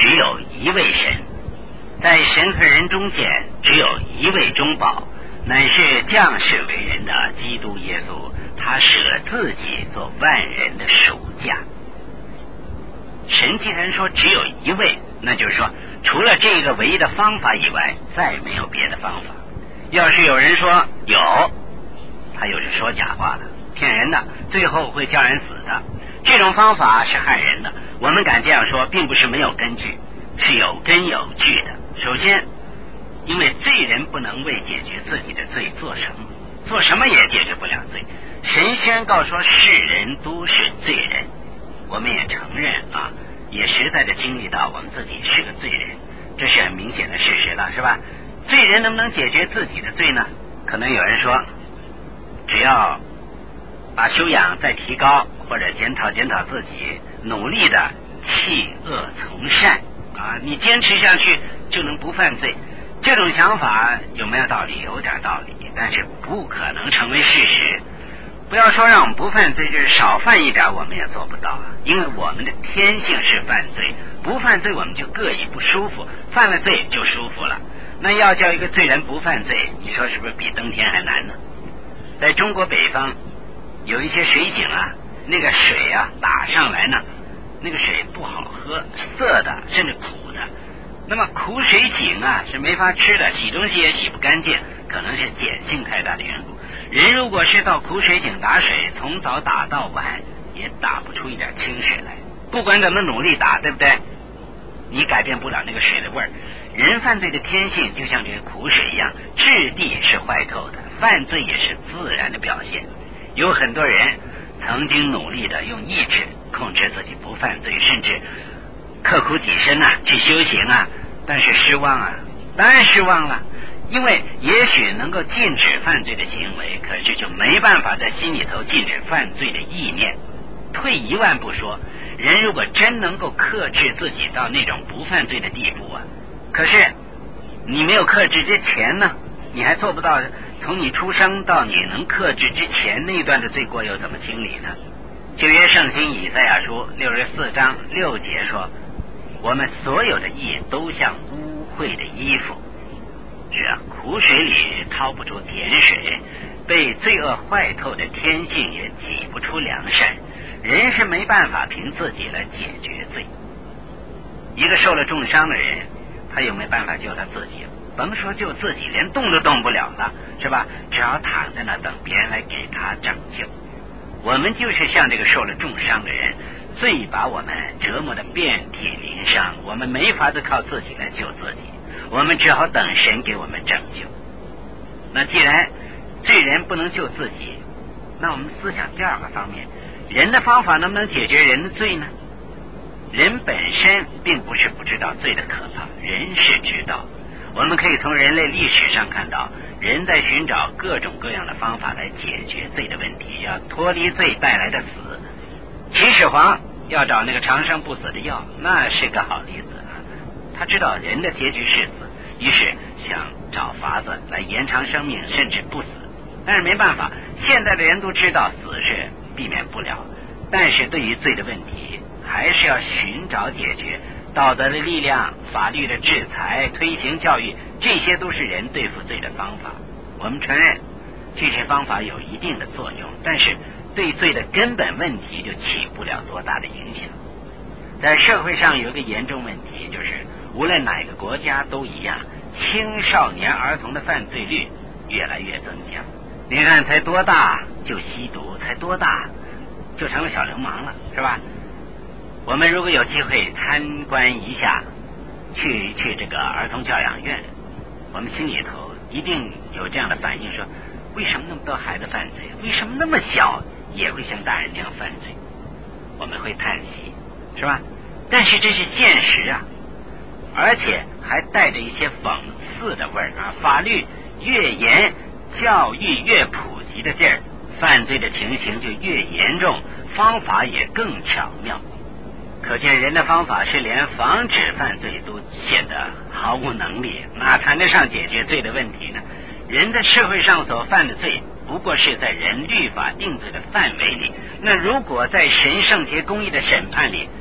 只有一位神，在神和人中间只有一位中保，乃是降世为人的基督耶稣，他舍自己做万人的赎价。神既然说只有一位，那就是说除了这个唯一的方法以外，再没有别的方法。要是有人说有，他又是说假话的，骗人的，最后会叫人死的。这种方法是害人的。我们敢这样说，并不是没有根据，是有根有据的。首先，因为罪人不能为解决自己的罪做什么，做什么也解决不了罪。神宣告说世人都是罪人，我们也承认啊，也实在的经历到我们自己是个罪人，这是很明显的事实了，是吧？罪人能不能解决自己的罪呢？可能有人说，只要把修养再提高，或者检讨自己，努力的弃恶从善啊，你坚持下去就能不犯罪。这种想法有没有道理？有点道理，但是不可能成为事实。不要说让我们不犯罪，就是少犯一点我们也做不到啊，因为我们的天性是犯罪，不犯罪我们就膈应不舒服，犯了罪就舒服了。那要叫一个罪人不犯罪，你说是不是比登天还难呢？在中国北方有一些水井啊，那个水啊打上来呢，那个水不好喝，涩的甚至苦的。那么苦水井啊是没法吃的，洗东西也洗不干净，可能是碱性太大的缘故。人如果是到苦水井打水，从早打到晚也打不出一点清水来，不管怎么努力打，对不对？你改变不了那个水的味儿。人犯罪的天性就像这个苦水一样，质地是坏透的，犯罪也是自然的表现。有很多人曾经努力的用意志控制自己不犯罪，甚至刻苦己身啊，去修行啊，但是失望啊，当然失望了。因为也许能够禁止犯罪的行为，可是就没办法在心里头禁止犯罪的意念。退一万步说，人如果真能够克制自己到那种不犯罪的地步啊，可是你没有克制之前呢，你还做不到从你出生到你能克制之前那段的罪过又怎么清理呢？旧约圣经以赛亚书64章6节说，我们所有的义都像污秽的衣服。是啊，苦水里掏不出甜水，被罪恶坏透的天性也挤不出良善。人是没办法凭自己来解决罪。一个受了重伤的人，他有没有办法救他自己？甭说救自己，连动都动不了了，是吧？只好躺在那等别人来给他拯救。我们就是像这个受了重伤的人，罪把我们折磨得遍体鳞伤，我们没法子靠自己来救自己，我们只好等神给我们拯救。那既然罪人不能救自己，那我们思想第二个方面，人的方法能不能解决人的罪呢？人本身并不是不知道罪的可怕，人是知道。我们可以从人类历史上看到，人在寻找各种各样的方法来解决罪的问题，要脱离罪带来的死。秦始皇要找那个长生不死的药，那是个好例子啊。他知道人的结局是死，于是想找法子来延长生命，甚至不死。但是没办法，现在的人都知道死是避免不了，但是对于罪的问题还是要寻找解决。道德的力量、法律的制裁、推行教育，这些都是人对付罪的方法。我们承认这些方法有一定的作用，但是对罪的根本问题就起不了多大的影响。在社会上有一个严重问题，就是无论哪个国家都一样，青少年儿童的犯罪率越来越增加。你看才多大就吸毒，才多大就成了小流氓了，是吧？我们如果有机会参观一下，去这个儿童教养院，我们心里头一定有这样的反应，说为什么那么多孩子犯罪？为什么那么小也会像大人那样犯罪？我们会叹息，是吧？但是这是现实啊，而且还带着一些讽刺的味儿啊。法律越严，教育越普及的劲儿，犯罪的情形就越严重，方法也更巧妙。可见人的方法是连防止犯罪都显得毫无能力，哪谈得上解决罪的问题呢？人在社会上所犯的罪不过是在人律法定罪的范围里，那如果在神圣洁公义的审判里，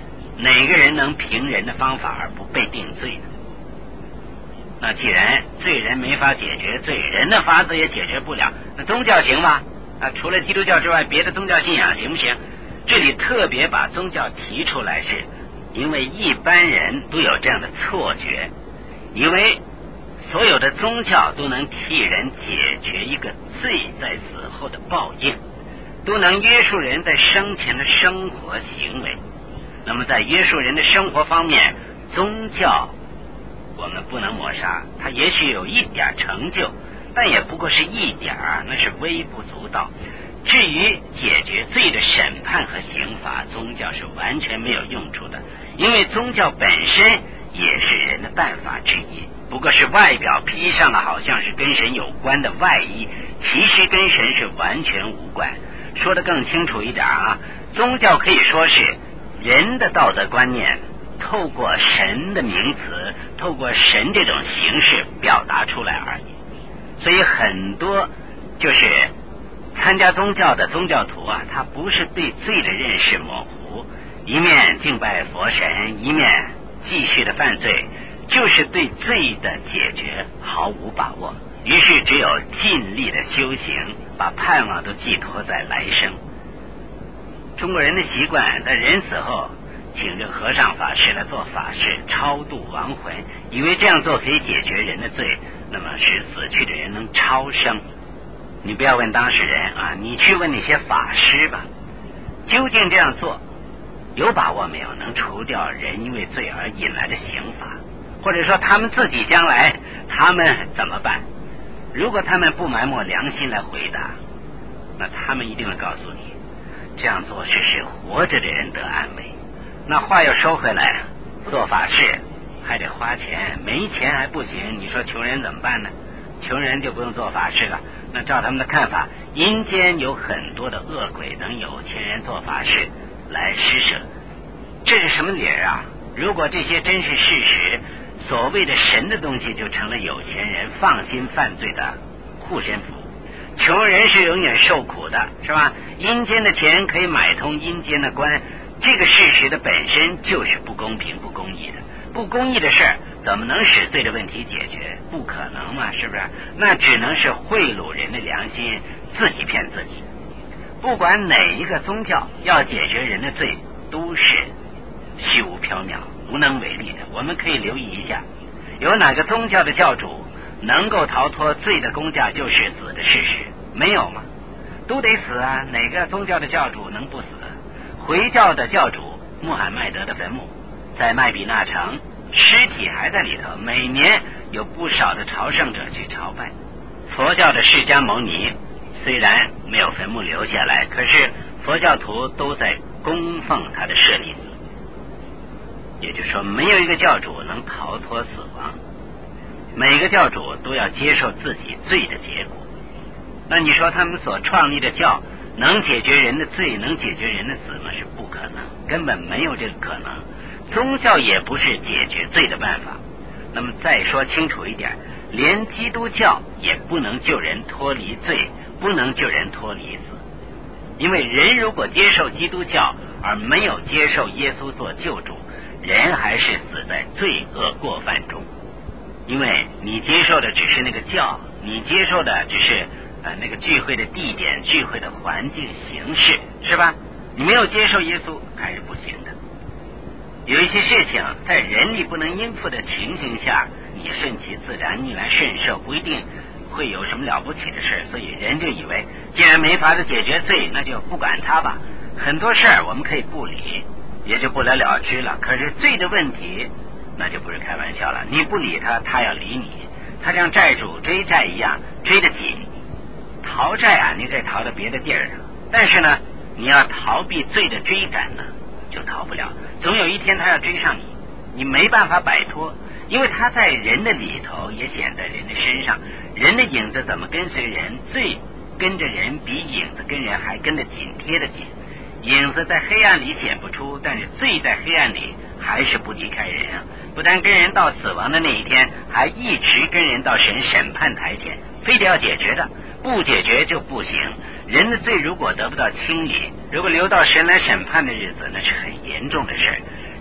哪个人能凭人的方法而不被定罪呢？那既然罪人没法解决罪，人的法子也解决不了，那宗教行吗？除了基督教之外，别的宗教信仰行不行？这里特别把宗教提出来，是因为一般人都有这样的错觉，以为所有的宗教都能替人解决一个罪在死后的报应，都能约束人在生前的生活行为。那么在约束人的生活方面，宗教我们不能抹杀，它也许有一点成就，但也不过是一点，那是微不足道。至于解决罪的审判和刑罚，宗教是完全没有用处的，因为宗教本身也是人的办法之一，不过是外表披上了好像是跟神有关的外衣，其实跟神是完全无关。说得更清楚一点宗教可以说是人的道德观念透过神的名词，透过神这种形式表达出来而已。所以很多就是参加宗教的宗教徒他不是对罪的认识模糊，一面敬拜佛神，一面继续的犯罪，就是对罪的解决毫无把握，于是只有尽力的修行，把盼望都寄托在来生。中国人的习惯，在人死后请这个和尚法师来做法事，超度亡魂，以为这样做可以解决人的罪，那么使死去的人能超生。你不要问当事人你去问那些法师吧，究竟这样做有把握没有能除掉人因为罪而引来的刑罚，或者说他们自己将来他们怎么办？如果他们不埋没良心来回答，那他们一定会告诉你，这样做是使活着的人得安慰。那话又收回来，做法事还得花钱，没钱还不行，你说穷人怎么办呢？穷人就不用做法事了。那照他们的看法，阴间有很多的恶鬼，等有钱人做法事来施舍，这是什么理儿如果这些真是事实，所谓的神的东西就成了有钱人放心犯罪的护身符，穷人是永远受苦的，是吧？阴间的钱可以买通阴间的官，这个事实的本身就是不公平不公义的。不公义的事怎么能使罪的问题解决？不可能嘛，是不是？那只能是贿赂人的良心，自己骗自己。不管哪一个宗教要解决人的罪，都是虚无缥缈无能为力的。我们可以留意一下，有哪个宗教的教主能够逃脱罪的工价就是死的事实？没有吗？都得死哪个宗教的教主能不死？回教的教主穆罕默德的坟墓在麦比那城，尸体还在里头，每年有不少的朝圣者去朝拜。佛教的释迦牟尼虽然没有坟墓留下来，可是佛教徒都在供奉他的舍利子，也就是说没有一个教主能逃脱死亡，每个教主都要接受自己罪的结果。那你说他们所创立的教能解决人的罪，能解决人的死吗？是不可能，根本没有这个可能。宗教也不是解决罪的办法。那么再说清楚一点，连基督教也不能救人脱离罪，不能救人脱离死。因为人如果接受基督教而没有接受耶稣做救主，人还是死在罪恶过犯中。因为你接受的只是那个教，你接受的只是那个聚会的地点、聚会的环境形式，是吧？你没有接受耶稣还是不行的。有一些事情在人力不能应付的情形下，你顺其自然逆来顺受，不一定会有什么了不起的事，所以人就以为既然没法子解决罪，那就不管它吧。很多事我们可以不理，也就不了了之了。可是罪的问题那就不是开玩笑了，你不理他，他要理你，他像债主追债一样追得紧。逃债你可以逃到别的地儿，但是呢你要逃避罪的追赶呢就逃不了，总有一天他要追上你，你没办法摆脱，因为他在人的里头也显在人的身上。人的影子怎么跟随人？罪跟着人比影子跟人还跟得紧贴得紧。影子在黑暗里显不出，但是罪在黑暗里还是不离开人不但跟人到死亡的那一天，还一直跟人到神审判台前，非得要解决的，不解决就不行。人的罪如果得不到清理，如果留到神来审判的日子，那是很严重的事。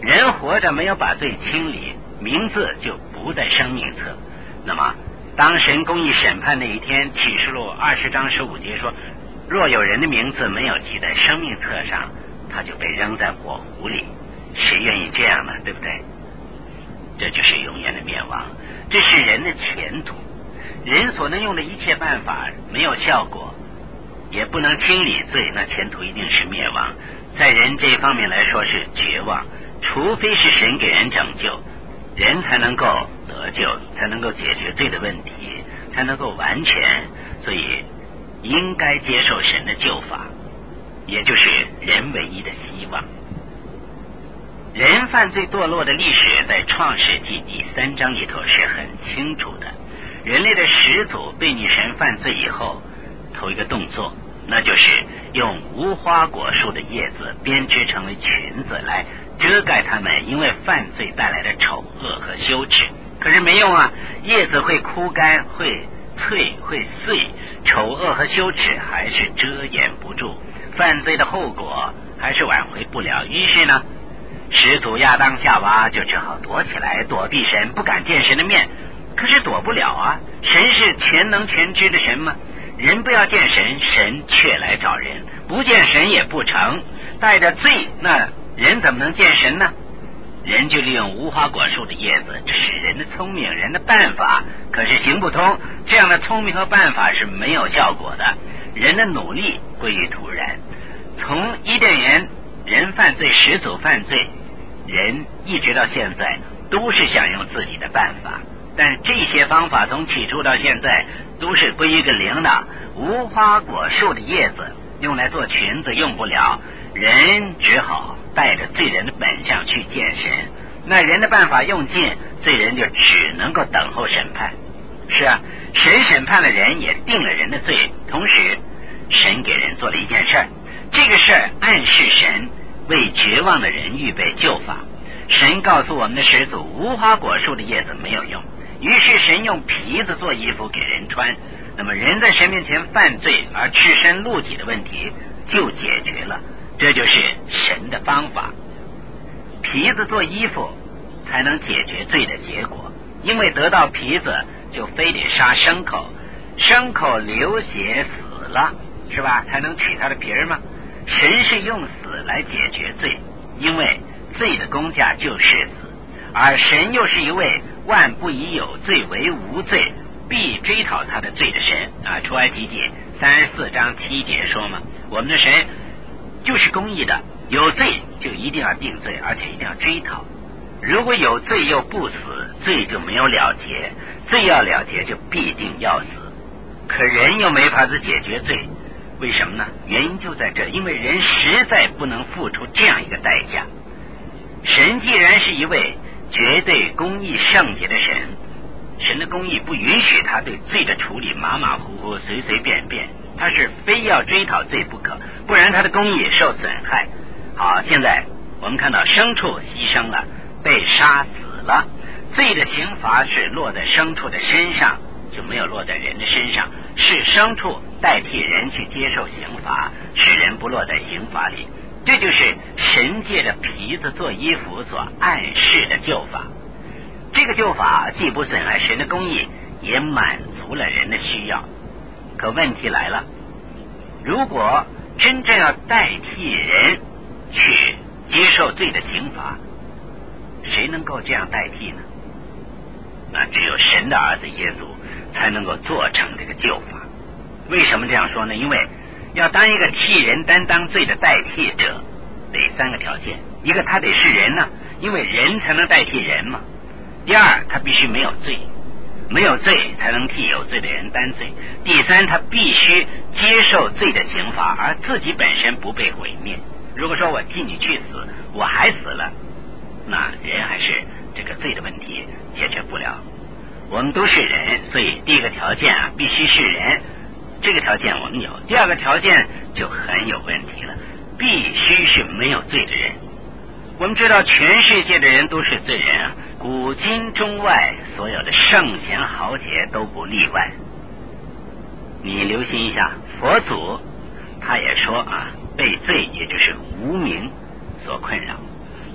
人活着没有把罪清理，名字就不在生命册。那么当神公义审判那一天，启示录20章15节说，若有人的名字没有记在生命册上，他就被扔在火湖里。谁愿意这样呢？对不对？这就是永远的灭亡，这是人的前途。人所能用的一切办法没有效果，也不能清理罪，那前途一定是灭亡。在人这方面来说是绝望，除非是神给人拯救，人才能够得救，才能够解决罪的问题，才能够完全。所以应该接受神的救法，也就是人唯一的希望。人犯罪堕落的历史在创世纪第3章里头是很清楚的。人类的始祖背逆神犯罪以后，头一个动作那就是用无花果树的叶子编织成为裙子来遮盖他们因为犯罪带来的丑恶和羞耻。可是没用啊，叶子会枯干，会脆，会碎，丑恶和羞耻还是遮掩不住，犯罪的后果还是挽回不了。于是呢，始祖亚当夏娃就只好躲起来，躲避神，不敢见神的面。可是躲不了啊，神是全能全知的神吗？人不要见神，神却来找人，不见神也不成。带着罪，那人怎么能见神呢？人就利用无花果树的叶子，这是人的聪明，人的办法，可是行不通。这样的聪明和办法是没有效果的，人的努力归于徒然。从伊甸园人犯罪，始祖犯罪，人一直到现在都是想用自己的办法，但这些方法从起初到现在都是归于个零的。无花果树的叶子用来做裙子用不了，人只好带着罪人的本相去见神。那人的办法用尽，罪人就只能够等候审判。是啊，神审判了人，也定了人的罪，同时神给人做了一件事儿，这个事儿暗示神为绝望的人预备救法。神告诉我们的始祖，无花果树的叶子没有用，于是神用皮子做衣服给人穿。那么人在神面前犯罪而赤身露体的问题就解决了，这就是神的方法。皮子做衣服才能解决罪的结果，因为得到皮子就非得杀牲口，牲口流血死了，是吧？才能取它的皮儿吗？神是用死来解决罪，因为罪的工价就是死，而神又是一位万不以有罪为无罪，必追讨他的罪的神啊。出埃及记34章7节说嘛，我们的神就是公义的，有罪就一定要定罪，而且一定要追讨。如果有罪又不死，罪就没有了结，罪要了结就必定要死。可人又没法子解决罪，为什么呢？原因就在这，因为人实在不能付出这样一个代价。神既然是一位绝对公义圣洁的神，神的公义不允许他对罪的处理马马虎虎随随便便，他是非要追讨罪不可，不然他的公义受损害。好，现在我们看到牲畜牺牲了，被杀死了，罪的刑罚是落在牲畜的身上，就没有落在人的身上，是牲畜代替人去接受刑罚，使人不落在刑罚里。这就是神借着皮子做衣服所暗示的救法。这个救法既不损害神的公义，也满足了人的需要。可问题来了，如果真正要代替人去接受罪的刑罚，谁能够这样代替呢？那只有神的儿子耶稣才能够做成这个救法。为什么这样说呢？因为要当一个替人担当罪的代替者，得3个条件。一个，他得是人呢，因为人才能代替人嘛。第二，他必须没有罪，没有罪才能替有罪的人担罪。第三，他必须接受罪的刑罚，而自己本身不被毁灭。如果说我替你去死，我还死了，那人还是这个罪的问题解决不了。我们都是人，所以第一个条件啊，必须是人，这个条件我们有。第二个条件就很有问题了，必须是没有罪的人。我们知道全世界的人都是罪人啊，古今中外所有的圣贤豪杰都不例外。你留心一下，佛祖他也说啊，被罪也就是无明所困扰，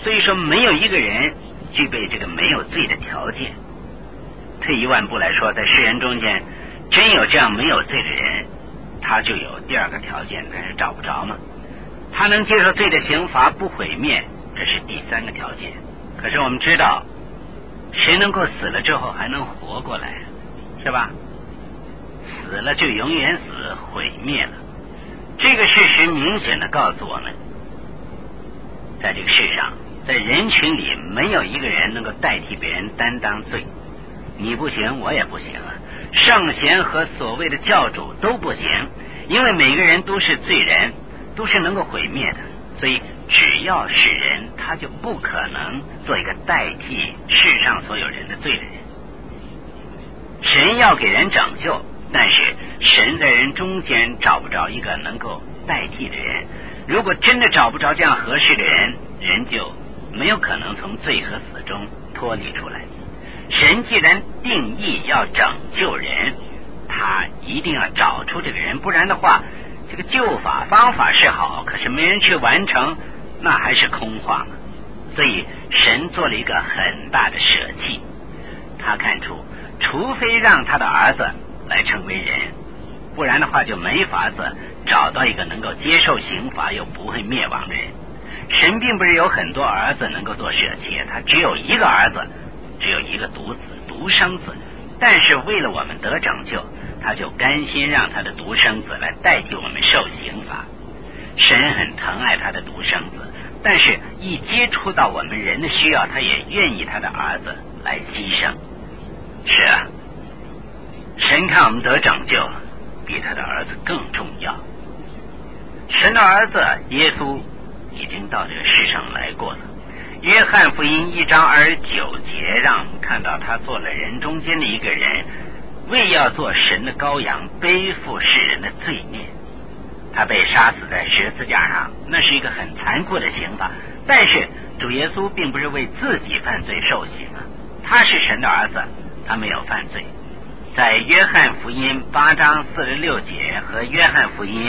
所以说没有一个人具备这个没有罪的条件。退一万步来说，在世人中间真有这样没有罪的人，他就有第二个条件，但是找不着嘛。他能接受罪的刑罚不毁灭，这是第三个条件。可是我们知道，谁能够死了之后还能活过来，是吧？死了就永远死，毁灭了。这个事实明显的告诉我们，在这个世上，在人群里没有一个人能够代替别人担当罪。你不行，我也不行啊，圣贤和所谓的教主都不行，因为每个人都是罪人，都是能够毁灭的。所以只要是人，他就不可能做一个代替世上所有人的罪的人。神要给人拯救，但是神在人中间找不着一个能够代替的人。如果真的找不着这样合适的人，人就没有可能从罪和死中脱离出来。神既然定义要拯救人，他一定要找出这个人，不然的话，这个救法方法是好，可是没人去完成，那还是空话嘛。所以神做了一个很大的舍弃，他看出除非让他的儿子来成为人，不然的话就没法子找到一个能够接受刑罚又不会灭亡的人。神并不是有很多儿子能够做舍弃，他只有一个儿子，只有一个独子，独生子，但是为了我们得拯救，他就甘心让他的独生子来代替我们受刑罚。神很疼爱他的独生子，但是一接触到我们人的需要，他也愿意他的儿子来牺牲。是啊，神看我们得拯救比他的儿子更重要。神的儿子耶稣已经到这个世上来过了。约翰福音1章29节让我们看到，他做了人中间的一个人，为要做神的羔羊，背负世人的罪孽。他被杀死在十字架上，那是一个很残酷的刑罚，但是主耶稣并不是为自己犯罪受刑啊，他是神的儿子，他没有犯罪。在约翰福音8章46节和约翰福音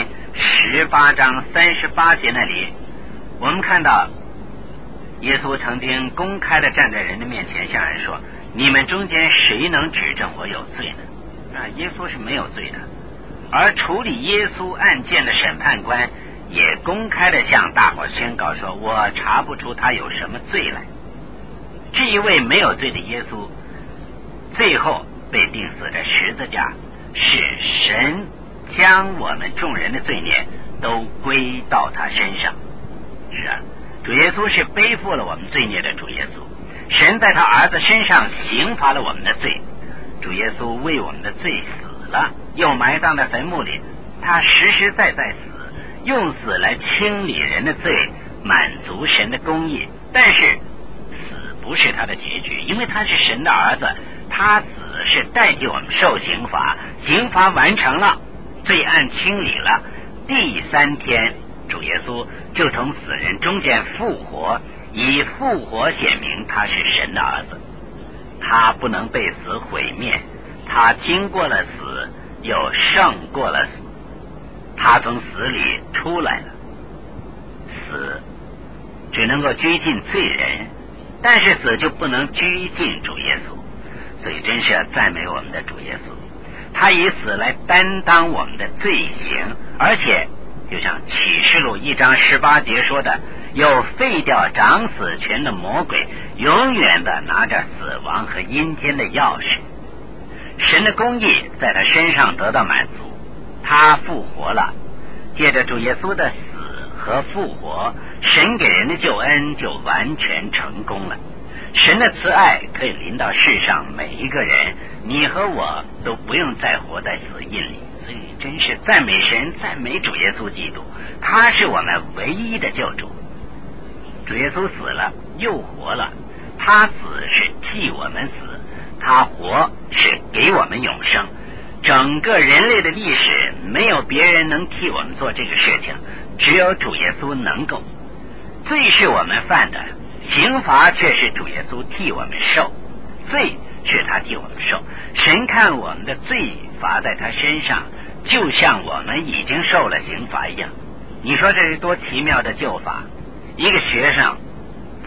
18章38节那里，我们看到耶稣曾经公开的站在人的面前向人说，你们中间谁能指证我有罪呢？耶稣是没有罪的。而处理耶稣案件的审判官也公开的向大伙宣告说，我查不出他有什么罪来。这一位没有罪的耶稣最后被钉死在十字架，是神将我们众人的罪孽都归到他身上。是啊，主耶稣是背负了我们罪孽的主耶稣，神在他儿子身上刑罚了我们的罪，主耶稣为我们的罪死了，又埋葬在坟墓里，他实实在在死，用死来清理人的罪，满足神的公义。但是死不是他的结局，因为他是神的儿子，他死是代替我们受刑罚，刑罚完成了，罪案清理了，第3天主耶稣就从死人中间复活，以复活显明他是神的儿子。他不能被死毁灭，他经过了死又胜过了死，他从死里出来了。死只能够拘禁罪人，但是死就不能拘禁主耶稣。所以真是要赞美我们的主耶稣，他以死来担当我们的罪行，而且就像启示录1章18节说的，有废掉掌死权的魔鬼，永远的拿着死亡和阴间的钥匙。神的公义在他身上得到满足，他复活了，借着主耶稣的死和复活，神给人的救恩就完全成功了。神的慈爱可以临到世上每一个人，你和我都不用再活在死荫里。所以真是赞美神，赞美主耶稣基督，他是我们唯一的救主。主耶稣死了又活了，他死是替我们死，他活是给我们永生。整个人类的历史没有别人能替我们做这个事情，只有主耶稣能够。罪是我们犯的，刑罚却是主耶稣替我们受，罪是他替我们受。神看我们的罪罚在他身上，就像我们已经受了刑罚一样。你说这是多奇妙的救法。一个学生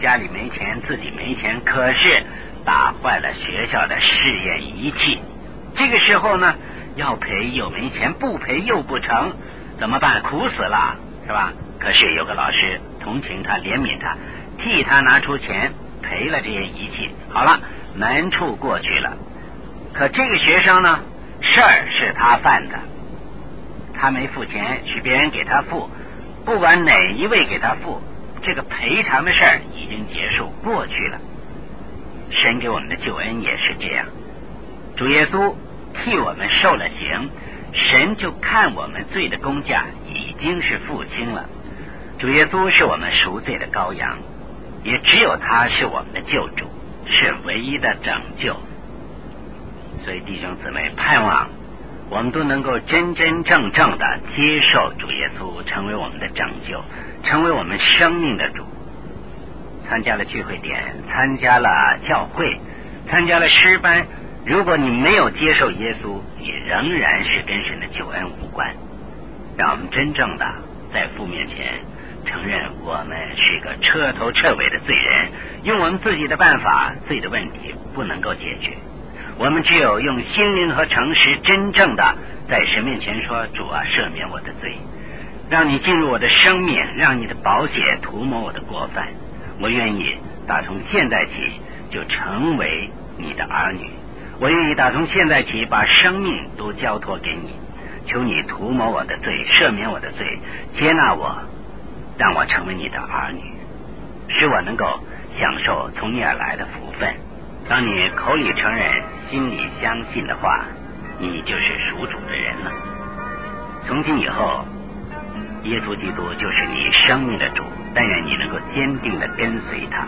家里没钱，自己没钱，可是打坏了学校的试验仪器。这个时候呢，要赔又没钱，不赔又不成，怎么办？苦死了，是吧？可是有个老师同情他，怜悯他，替他拿出钱赔了这些仪器。好了，难处过去了。可这个学生呢，事儿是他犯的，他没付钱，是别人给他付，不管哪一位给他付，这个赔偿的事儿已经结束过去了。神给我们的救恩也是这样，主耶稣替我们受了刑，神就看我们罪的工价已经是付清了。主耶稣是我们赎罪的羔羊，也只有他是我们的救主，是唯一的拯救。所以弟兄姊妹，盼望我们都能够真真正正的接受主耶稣，成为我们的拯救，成为我们生命的主。参加了聚会点，参加了教会，参加了诗班，如果你没有接受耶稣，你仍然是跟神的救恩无关。让我们真正的在父面前承认我们是个彻头彻尾的罪人，用我们自己的办法，罪的问题不能够解决。我们只有用心灵和诚实真正的在神面前说，主啊，赦免我的罪，让你进入我的生命，让你的宝血涂抹我的过犯。我愿意打从现在起就成为你的儿女，我愿意打从现在起把生命都交托给你，求你涂抹我的罪，赦免我的罪，接纳我，让我成为你的儿女，使我能够享受从你而来的福分。当你口里承认，心里相信的话，你就是属主的人了。从今以后，耶稣基督就是你生命的主，但愿你能够坚定地跟随他。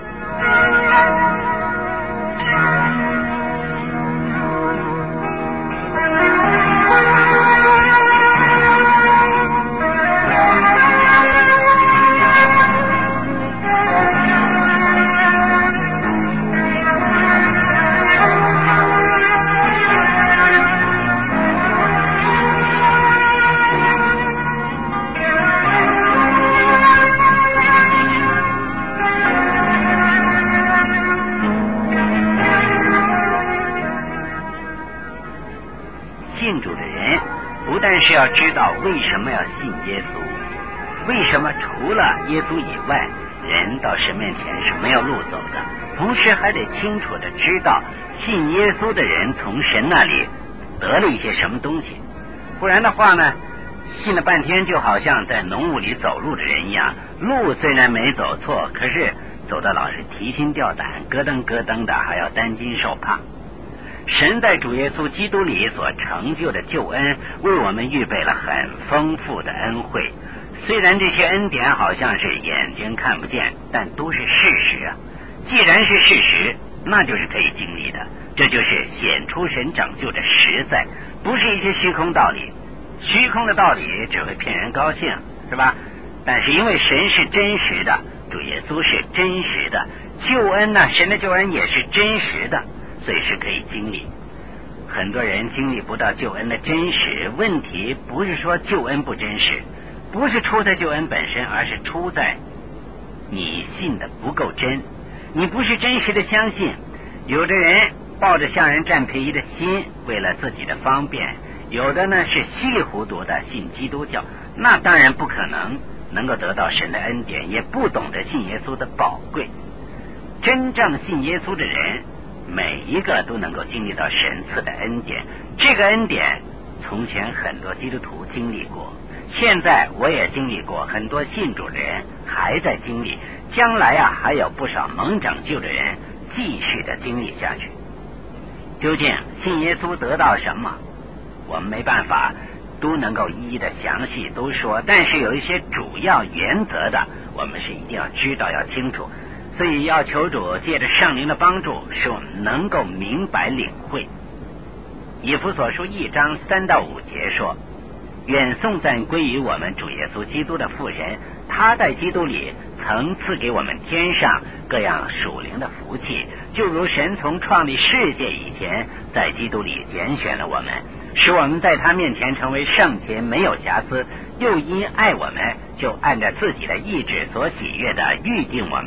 是要知道为什么要信耶稣，为什么除了耶稣以外，人到神面前是没有路走的，同时还得清楚的知道信耶稣的人从神那里得了一些什么东西。不然的话呢，信了半天就好像在浓雾里走路的人一样，路虽然没走错，可是走的老是提心吊胆，咯噔咯噔的，还要担惊受怕。神在主耶稣基督里所成就的救恩，为我们预备了很丰富的恩惠。虽然这些恩典好像是眼睛看不见，但都是事实啊。既然是事实，那就是可以经历的，这就是显出神拯救的实在，不是一些虚空道理。虚空的道理只会骗人高兴，是吧？但是因为神是真实的，主耶稣是真实的，救恩呢，神的救恩也是真实的，所以是可以经历。很多人经历不到救恩的真实，问题不是说救恩不真实，不是出在救恩本身，而是出在你信的不够真，你不是真实的相信。有的人抱着向人占便宜的心，为了自己的方便，有的呢是稀里糊涂的信基督教，那当然不可能够得到神的恩典，也不懂得信耶稣的宝贵。真正信耶稣的人，每一个都能够经历到神赐的恩典。这个恩典从前很多基督徒经历过，现在我也经历过，很多信主的人还在经历，将来还有不少蒙拯救的人继续的经历下去。究竟信耶稣得到什么，我们没办法都能够一一的详细都说，但是有一些主要原则的，我们是一定要知道，要清楚。所以要求主借着圣灵的帮助，使我们能够明白领会。以弗所书1章3到5节说，愿颂赞归于我们主耶稣基督的父神，他在基督里曾赐给我们天上各样属灵的福气，就如神从创立世界以前在基督里拣选了我们，使我们在他面前成为圣洁，没有瑕疵，又因爱我们，就按照自己的意志所喜悦的预定我们，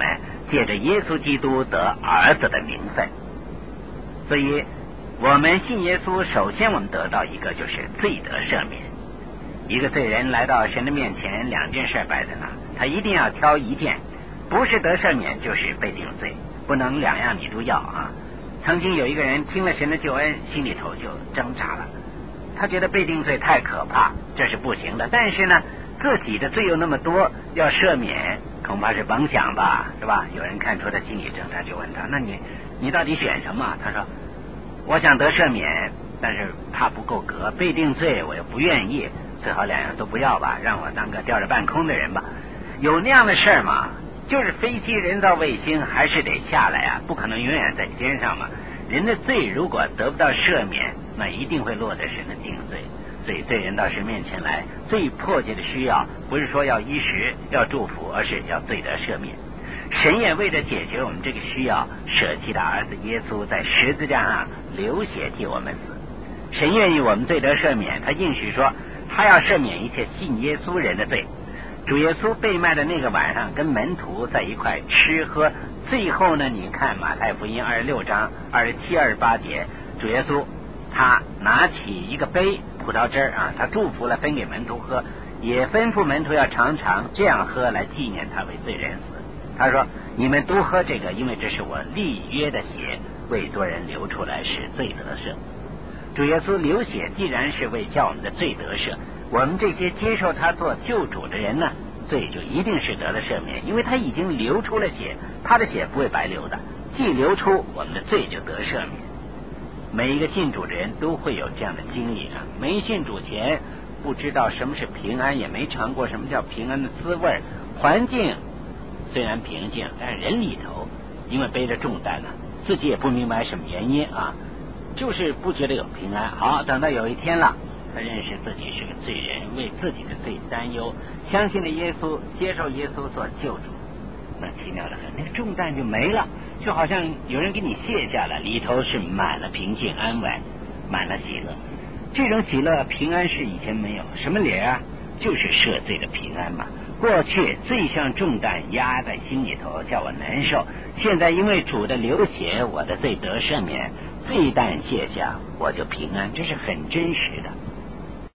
借着耶稣基督得儿子的名分。所以我们信耶稣，首先我们得到一个就是罪得赦免。一个罪人来到神的面前，两件事摆在那，他一定要挑一件，不是得赦免就是被定罪，不能两样你都要啊。曾经有一个人听了神的救恩，心里头就挣扎了，他觉得被定罪太可怕，这是不行的，但是呢自己的罪又那么多，要赦免恐怕是甭想吧，是吧？有人看出他心里挣扎，就问他，那你到底选什么？他说我想得赦免，但是怕不够格，被定罪我又不愿意，最好两样都不要吧，让我当个吊着半空的人吧。有那样的事吗？就是飞机人造卫星还是得下来啊，不可能永远在天上嘛。人的罪如果得不到赦免，那一定会落在神的定罪。所以罪人到神面前来，最迫切的需要不是说要衣食要祝福，而是要罪得赦免。神也为了解决我们这个需要，舍弃的儿子耶稣在十字架上流血替我们死。神愿意我们罪得赦免，他应许说他要赦免一切信耶稣人的罪。主耶稣被卖的那个晚上，跟门徒在一块吃喝，最后呢，你看马太福音26章27、28节，主耶稣他拿起一个杯葡萄汁啊，他祝福了，分给门徒喝，也吩咐门徒要常常这样喝，来纪念他为罪人死。他说你们都喝这个，因为这是我立约的血，为多人流出来，使罪得赦。主耶稣流血既然是为叫我们的罪得赦，我们这些接受他做救主的人呢，罪就一定是得了赦免，因为他已经流出了血，他的血不会白流的，既流出，我们的罪就得赦免。每一个信主的人都会有这样的经历啊，没信主前不知道什么是平安，也没尝过什么叫平安的滋味，环境虽然平静，但是人里头因为背着重担呢，自己也不明白什么原因啊，就是不觉得有平安。好，等到有一天了，他认识自己是个罪人，为自己的罪担忧，相信了耶稣，接受耶稣做救主，那奇妙的很，那个重担就没了，就好像有人给你卸下了，里头是满了平静安稳，满了喜乐。这种喜乐平安是以前没有，什么理啊？就是赦罪的平安嘛。过去罪像重担压在心里头，叫我难受，现在因为主的流血，我的罪得赦免，罪担卸下，我就平安，这是很真实的。